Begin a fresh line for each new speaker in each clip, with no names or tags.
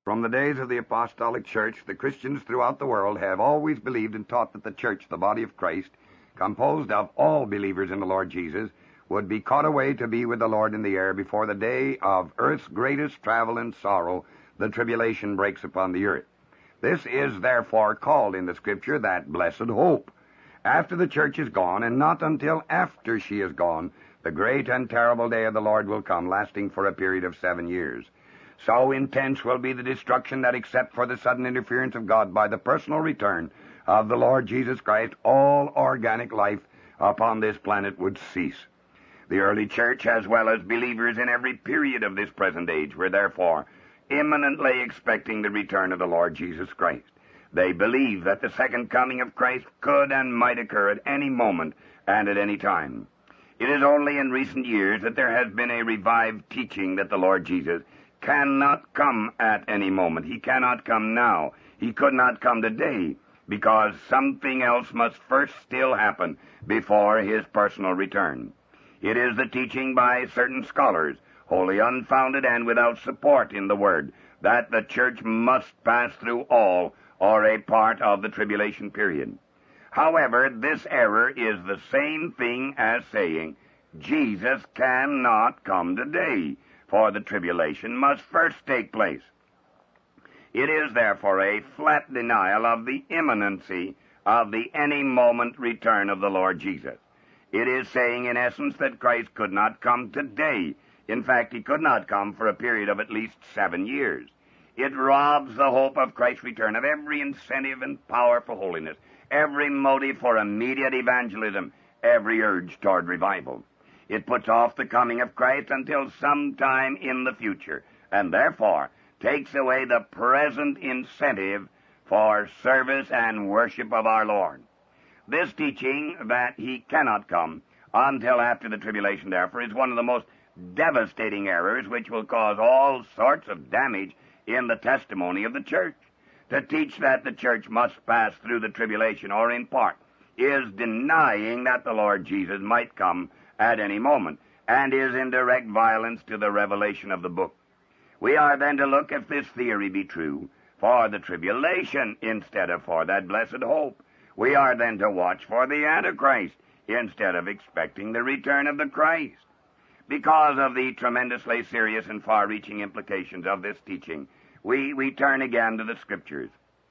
From the days of the Apostolic Church, the Christians throughout the world have always believed and taught that the Church, the body of Christ, composed of all believers in the Lord Jesus, would be caught away to be with the Lord in the air before the day of earth's greatest travel and sorrow, the tribulation, breaks upon the earth. This is therefore called in the Scripture that blessed hope. After the Church is gone, and not until after she is gone, the great and terrible day of the Lord will come, lasting for a period of 7 years. So intense will be the destruction that, except for the sudden interference of God by the personal return of the Lord Jesus Christ, all organic life upon this planet would cease. The early church, as well as believers in every period of this present age, were therefore imminently expecting the return of the Lord Jesus Christ. They believed that the second coming of Christ could and might occur at any moment and at any time. It is only in recent years that there has been a revived teaching that the Lord Jesus cannot come at any moment. He cannot come now. He could not come today, because something else must first still happen before his personal return. It is the teaching by certain scholars, wholly unfounded and without support in the Word, that the church must pass through all or a part of the tribulation period. However, this error is the same thing as saying Jesus cannot come today, for the tribulation must first take place. It is therefore a flat denial of the imminency of the any moment return of the Lord Jesus. It is saying, in essence, that Christ could not come today. In fact, he could not come for a period of at least 7 years. It robs the hope of Christ's return of every incentive and power for holiness, every motive for immediate evangelism, every urge toward revival. It puts off the coming of Christ until some time in the future, and therefore takes away the present incentive for service and worship of our Lord. This teaching that he cannot come until after the tribulation, therefore, is one of the most devastating errors which will cause all sorts of damage in the testimony of the church. To teach that the church must pass through the tribulation, or in part, is denying that the Lord Jesus might come at any moment, and is in direct violence to the revelation of the book. We are then to look, if this theory be true, for the tribulation instead of for that blessed hope. We are then to watch for the Antichrist instead of expecting the return of the Christ. Because of the tremendously serious and far-reaching implications of this teaching, we turn again to the Scriptures.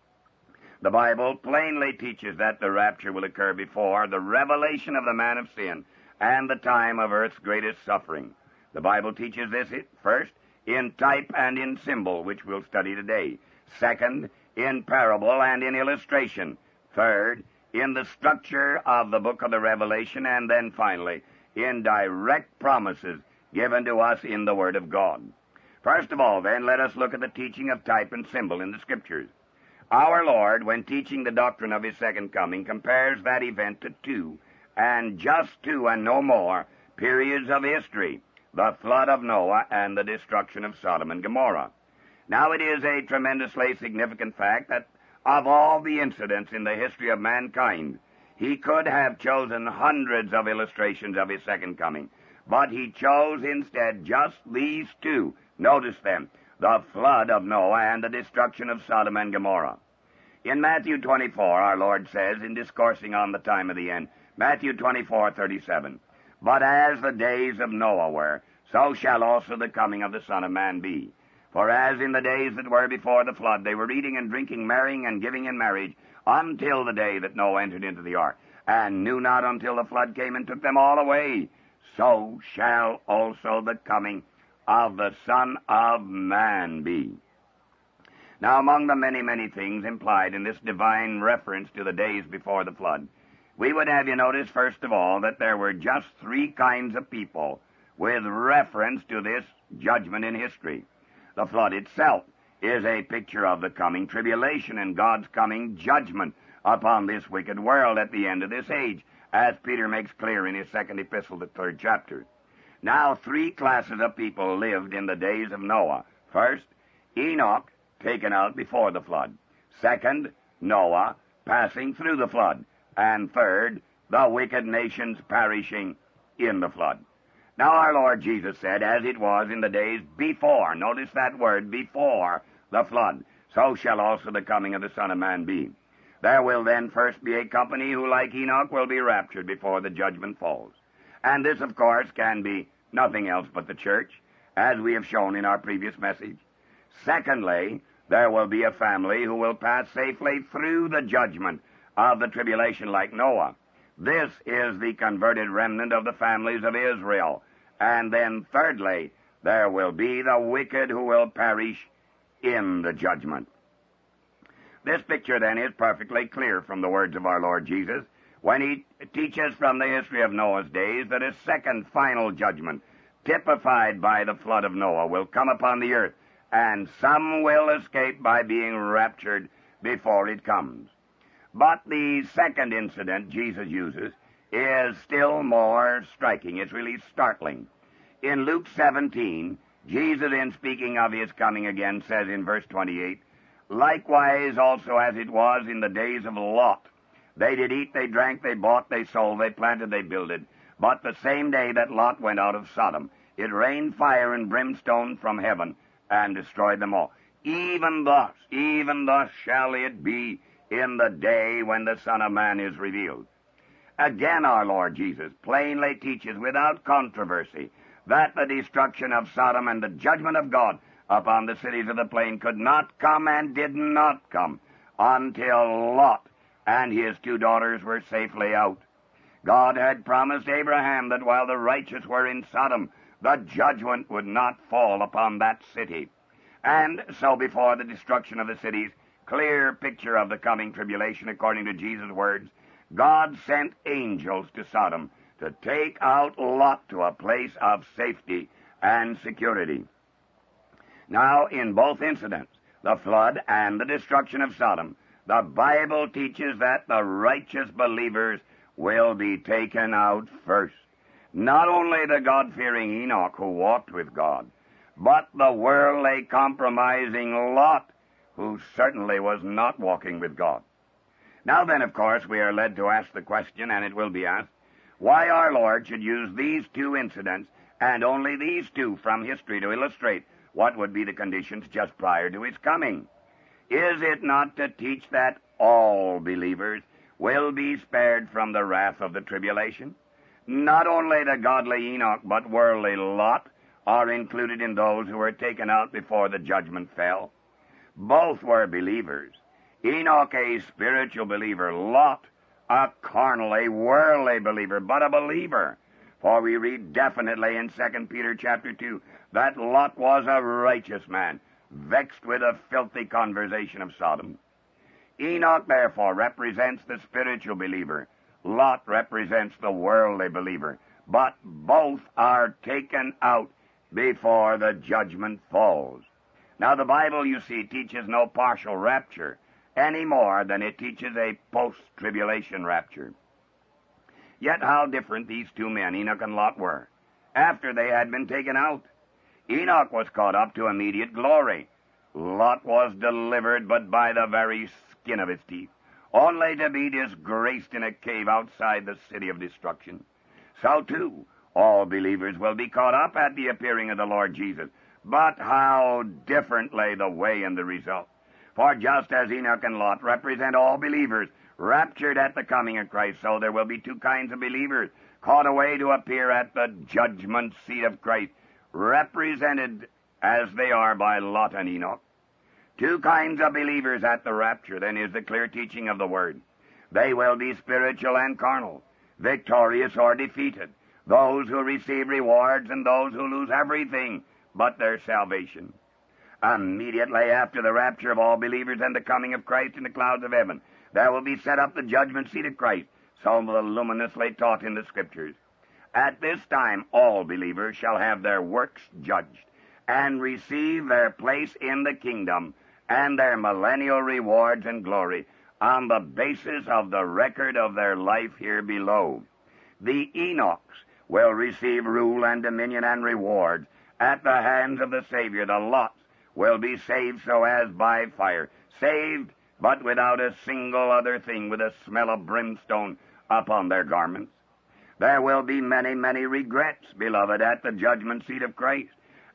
The Bible plainly teaches that the rapture will occur before the revelation of the man of sin and the time of earth's greatest suffering. The Bible teaches this first in type and in symbol, which we'll study today. Second, in parable and in illustration. Third, in the structure of the book of the Revelation. And then finally, in direct promises given to us in the Word of God. First of all, then, let us look at the teaching of type and symbol in the Scriptures. Our Lord, when teaching the doctrine of his second coming, compares that event to two, and just two and no more, periods of history, the flood of Noah and the destruction of Sodom and Gomorrah. Now, it is a tremendously significant fact that of all the incidents in the history of mankind, he could have chosen hundreds of illustrations of his second coming, but he chose instead just these two. Notice them: the flood of Noah and the destruction of Sodom and Gomorrah. In Matthew 24, our Lord says, in discoursing on the time of the end, Matthew 24:37, "But as the days of Noah were, so shall also the coming of the Son of Man be. For as in the days that were before the flood, they were eating and drinking, marrying and giving in marriage, until the day that Noah entered into the ark, and knew not until the flood came and took them all away, so shall also the coming of the Son of Man be." Now, among the many, many things implied in this divine reference to the days before the flood, we would have you notice, first of all, that there were just three kinds of people with reference to this judgment in history. The flood itself is a picture of the coming tribulation and God's coming judgment upon this wicked world at the end of this age, as Peter makes clear in his second epistle, the 3rd chapter. Now, three classes of people lived in the days of Noah. First, Enoch, taken out before the flood. Second, Noah, passing through the flood. And third, the wicked nations perishing in the flood. Now, our Lord Jesus said, as it was in the days before, notice that word, before the flood, so shall also the coming of the Son of Man be. There will then first be a company who, like Enoch, will be raptured before the judgment falls. And this, of course, can be nothing else but the church, as we have shown in our previous message. Secondly, there will be a family who will pass safely through the judgment of the tribulation like Noah. This is the converted remnant of the families of Israel. And then thirdly, there will be the wicked who will perish in the judgment. This picture, then, is perfectly clear from the words of our Lord Jesus when he teaches from the history of Noah's days that a second final judgment, typified by the flood of Noah, will come upon the earth, and some will escape by being raptured before it comes. But the second incident Jesus uses is still more striking. It's really startling. In Luke 17, Jesus, in speaking of his coming again, says in verse 28, "Likewise also as it was in the days of Lot. They did eat, they drank, they bought, they sold, they planted, they builded. But the same day that Lot went out of Sodom, it rained fire and brimstone from heaven and destroyed them all. Even thus shall it be in the day when the Son of Man is revealed." Again, our Lord Jesus plainly teaches without controversy that the destruction of Sodom and the judgment of God upon the cities of the plain could not come and did not come until Lot and his 2 daughters were safely out. God had promised Abraham that while the righteous were in Sodom, the judgment would not fall upon that city. And so before the destruction of the cities, clear picture of the coming tribulation according to Jesus' words, God sent angels to Sodom to take out Lot to a place of safety and security. Now, in both incidents, the flood and the destruction of Sodom, the Bible teaches that the righteous believers will be taken out first. Not only the God-fearing Enoch who walked with God, but the worldly compromising Lot, who certainly was not walking with God. Now then, of course, we are led to ask the question, and it will be asked, why our Lord should use these 2 incidents, and only these 2 from history, to illustrate what would be the conditions just prior to his coming. Is it not to teach that all believers will be spared from the wrath of the tribulation? Not only the godly Enoch, but worldly Lot are included in those who were taken out before the judgment fell. Both were believers. Enoch, a spiritual believer; Lot, a carnal, a worldly believer, but a believer. For we read definitely in 2 Peter chapter 2 that Lot was a righteous man, vexed with the filthy conversation of Sodom. Enoch, therefore, represents the spiritual believer. Lot represents the worldly believer. But both are taken out before the judgment falls. Now, the Bible, you see, teaches no partial rapture any more than it teaches a post-tribulation rapture. Yet how different these 2 men, Enoch and Lot, were after they had been taken out. Enoch was caught up to immediate glory. Lot was delivered, but by the very skin of his teeth, only to be disgraced in a cave outside the city of destruction. So, too, all believers will be caught up at the appearing of the Lord Jesus. But how different lay the way and the result. For just as Enoch and Lot represent all believers raptured at the coming of Christ, so there will be 2 kinds of believers caught away to appear at the judgment seat of Christ, represented as they are by Lot and Enoch. 2 kinds of believers at the rapture, then, is the clear teaching of the Word. They will be spiritual and carnal, victorious or defeated, those who receive rewards and those who lose everything but their salvation. Immediately after the rapture of all believers and the coming of Christ in the clouds of heaven, there will be set up the judgment seat of Christ, so voluminously taught in the Scriptures. At this time, all believers shall have their works judged and receive their place in the kingdom and their millennial rewards and glory on the basis of the record of their life here below. The Enochs will receive rule and dominion and rewards at the hands of the Savior. The Lots will be saved so as by fire, saved but without a single other thing, with a smell of brimstone upon their garments. There will be many, many regrets, beloved, at the judgment seat of Christ,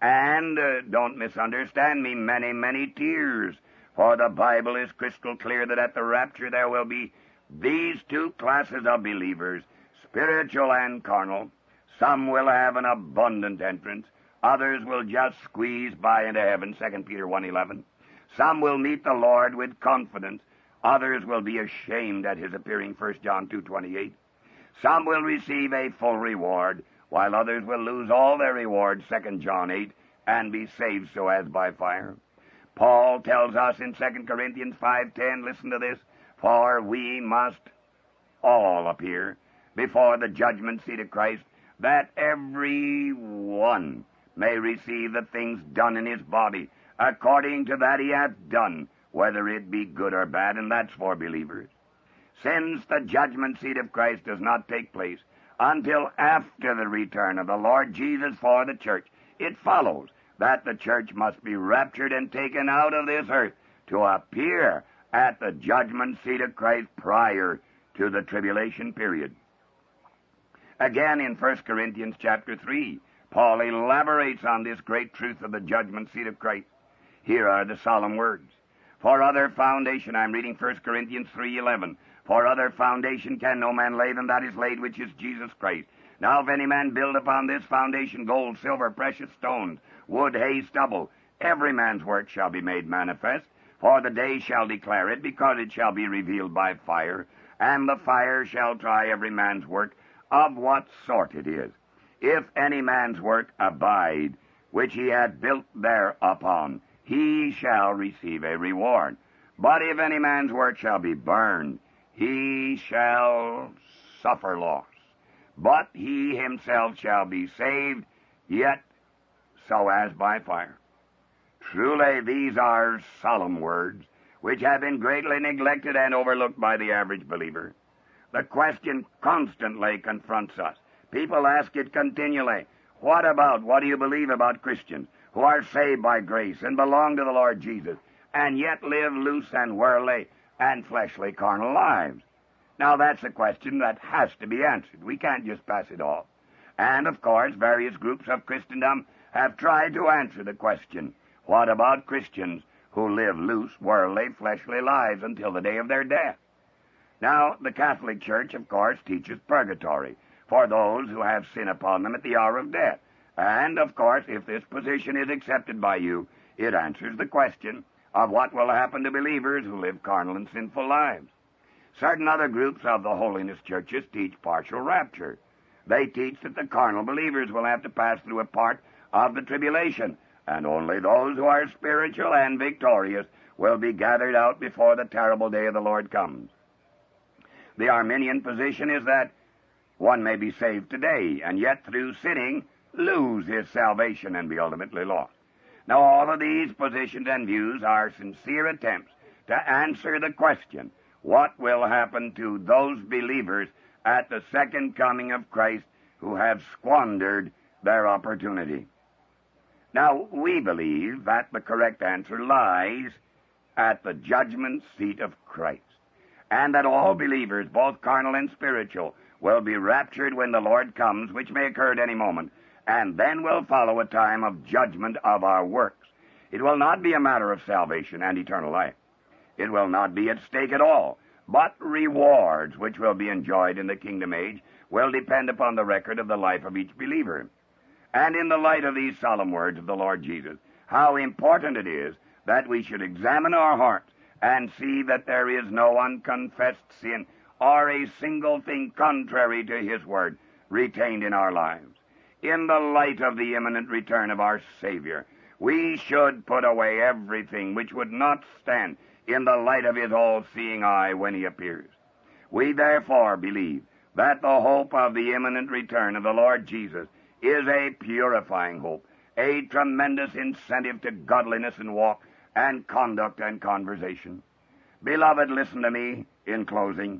And don't misunderstand me, many, many tears. For the Bible is crystal clear that at the rapture there will be these two classes of believers, spiritual and carnal. Some will have an abundant entrance. Others will just squeeze by into heaven, 2 Peter 1:11. Some will meet the Lord with confidence. Others will be ashamed at his appearing, 1 John 2:28. Some will receive a full reward, while others will lose all their reward, 2 John 8, and be saved so as by fire. Paul tells us in 2 Corinthians 5:10, listen to this, for we must all appear before the judgment seat of Christ, that every one may receive the things done in his body, according to that he hath done, whether it be good or bad, and that's for believers. Since the judgment seat of Christ does not take place until after the return of the Lord Jesus for the church, it follows that the church must be raptured and taken out of this earth to appear at the judgment seat of Christ prior to the tribulation period. Again, in 1 Corinthians chapter 3, Paul elaborates on this great truth of the judgment seat of Christ. Here are the solemn words. For other foundation, I'm reading 1 Corinthians 3:11. For other foundation can no man lay than that is laid, which is Jesus Christ. Now if any man build upon this foundation gold, silver, precious stones, wood, hay, stubble, every man's work shall be made manifest, for the day shall declare it, because it shall be revealed by fire, and the fire shall try every man's work of what sort it is. If any man's work abide, which he hath built thereupon, he shall receive a reward. But if any man's work shall be burned, he shall suffer loss. But he himself shall be saved, yet so as by fire. Truly, these are solemn words, which have been greatly neglected and overlooked by the average believer. The question constantly confronts us. People ask it continually. What do you believe about Christians who are saved by grace and belong to the Lord Jesus, and yet live loose and worldly and fleshly carnal lives? Now, that's a question that has to be answered. We can't just pass it off. And, of course, various groups of Christendom have tried to answer the question, what about Christians who live loose, worldly, fleshly lives until the day of their death? Now, the Catholic Church, of course, teaches purgatory for those who have sin upon them at the hour of death. And, of course, if this position is accepted by you, it answers the question of what will happen to believers who live carnal and sinful lives. Certain other groups of the holiness churches teach partial rapture. They teach that the carnal believers will have to pass through a part of the tribulation, and only those who are spiritual and victorious will be gathered out before the terrible day of the Lord comes. The Arminian position is that one may be saved today, and yet through sinning lose his salvation and be ultimately lost. Now, all of these positions and views are sincere attempts to answer the question, what will happen to those believers at the second coming of Christ who have squandered their opportunity? Now, we believe that the correct answer lies at the judgment seat of Christ, and that all believers, both carnal and spiritual, will be raptured when the Lord comes, which may occur at any moment, and then will follow a time of judgment of our works. It will not be a matter of salvation and eternal life. It will not be at stake at all, but rewards which will be enjoyed in the kingdom age will depend upon the record of the life of each believer. And in the light of these solemn words of the Lord Jesus, how important it is that we should examine our hearts and see that there is no unconfessed sin or a single thing contrary to His word retained in our lives. In the light of the imminent return of our Savior, we should put away everything which would not stand in the light of His all-seeing eye when He appears. We therefore believe that the hope of the imminent return of the Lord Jesus is a purifying hope, a tremendous incentive to godliness in walk and conduct and conversation. Beloved, listen to me in closing.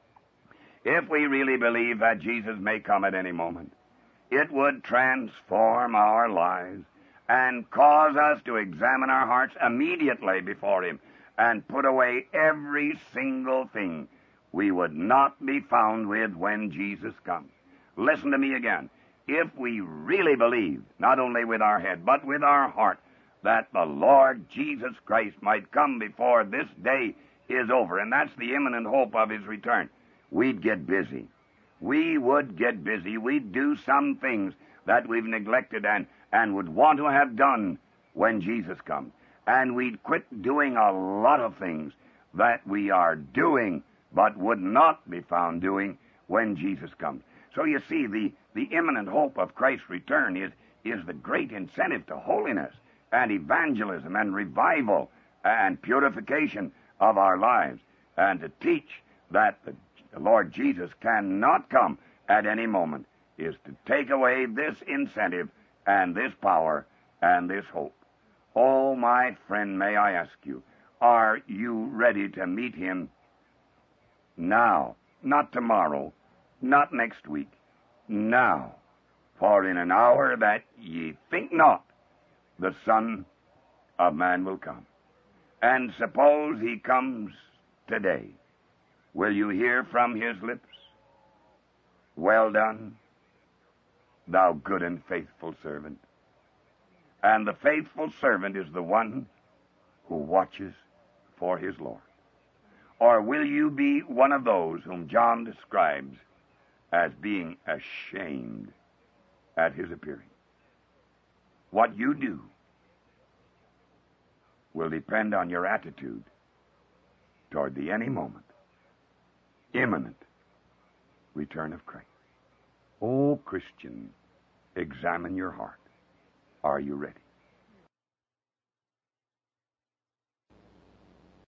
If we really believe that Jesus may come at any moment, it would transform our lives and cause us to examine our hearts immediately before Him and put away every single thing we would not be found with when Jesus comes. Listen to me again. if we really believe, not only with our head, but with our heart, that the Lord Jesus Christ might come before this day is over, and that's the imminent hope of his return, we'd get busy. We would get busy. We'd do some things that we've neglected and would want to have done when Jesus comes. And we'd quit doing a lot of things that we are doing but would not be found doing when Jesus comes. So you see, the imminent hope of Christ's return is the great incentive to holiness and evangelism and revival and purification of our lives, and to teach that the Lord Jesus cannot come at any moment is to take away this incentive and this power and this hope. Oh, my friend, may I ask you, are you ready to meet him now? Not tomorrow, not next week, now. For in an hour that ye think not, the Son of Man will come. And suppose he comes today, will you hear from his lips, "Well done, thou good and faithful servant"? And the faithful servant is the one who watches for his Lord. Or will you be one of those whom John describes as being ashamed at his appearing? What you do will depend on your attitude toward the any moment imminent return of Christ. Oh, Christian, examine your heart. Are you ready?